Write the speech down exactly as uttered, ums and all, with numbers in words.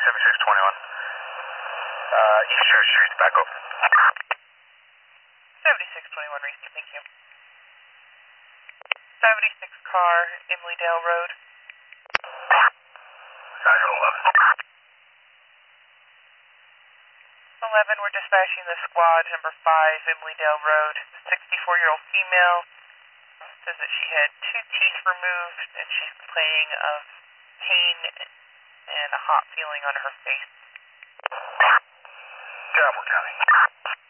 seventy-six twenty-one. Uh, East Church Street, back up. seventy-six twenty-one, Reese, thank you. seventy-six car, Emilydale Road. Roger, eleven. eleven, we're dispatching the squad, number five, Emilydale Road. sixty-four-year-old female. Says that she had two teeth removed and she's complaining of pain and a hot feeling on her face. Travel County.